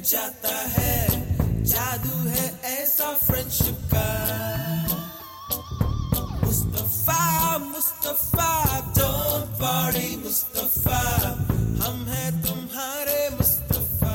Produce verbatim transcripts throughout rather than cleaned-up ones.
जाता है, जादू है ऐसा फ्रेंडशिप का। मुस्तफा मुस्तफा डोंट वरी मुस्तफा, हम हैं तुम्हारे मुस्तफा।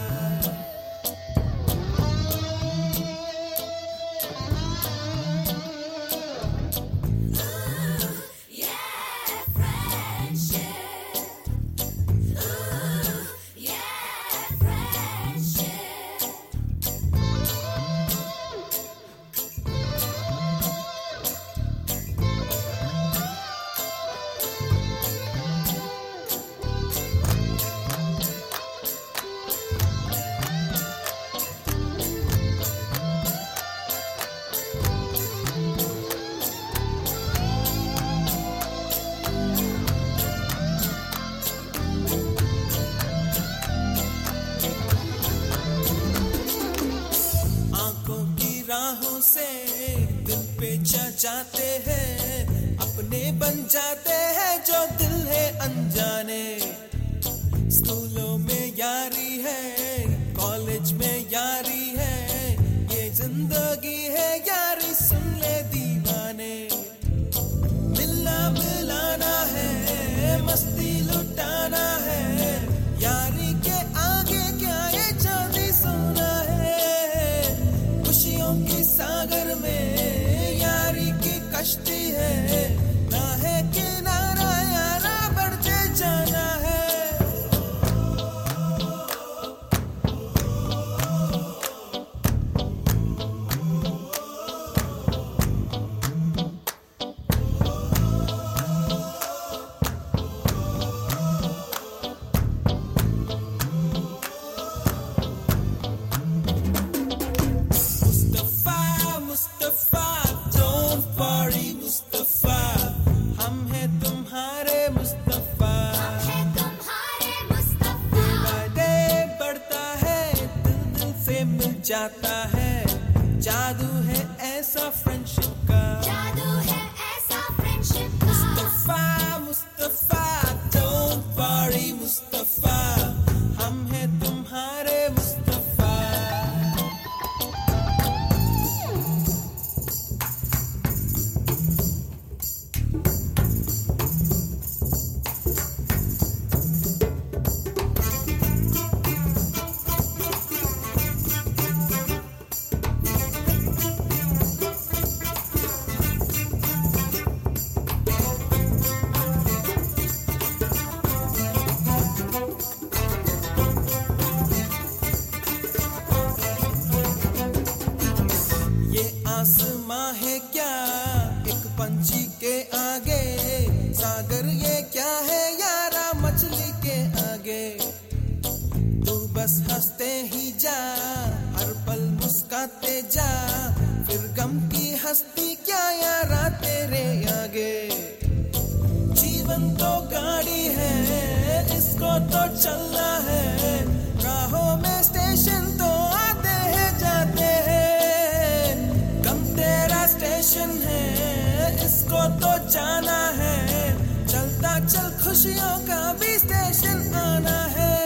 राहों से दिल पे जा जाते हैं, अपने बन जाते हैं जो दिल है अनजाने। स्कूलों में यारी है, कॉलेज में यारी है, ये जिंदगी है यारी सुन ले दीवाने। मिलना मिलाना है, मस्ती लुटाना है, यारी के आगे क्या ये चांदी सोना है। खुशियों की सागर में यारी की कश्ती है, ना है किनारा यारा बढ़ते जाना है। मुस्तफा डोंट वरी मुस्तफा, हम हैं तुम्हारे मुस्तफा। डे बाय डे बढ़ता है, दिल दिल से मिल जाता है, जादू है ऐसा फ्रेंडशिप का। मुस्तफा मुस्तफा डोंट वरी मुस्तफा, हम हैं तुम्हारे मुस्तफा। आसमां है क्या एक पंछी के आगे, सागर ये क्या है यारा मछली के आगे। तू बस हंसते ही जा, हर पल मुस्काते जा, फिर गम की हस्ती क्या यारा तेरे आगे। जीवन तो गाड़ी है, इसको तो चलना है, राहों में स्टेशन तो आते हैं जाते हैं। तेरा स्टेशन है, इसको तो जाना है, चलता चल खुशियों का भी स्टेशन आना है।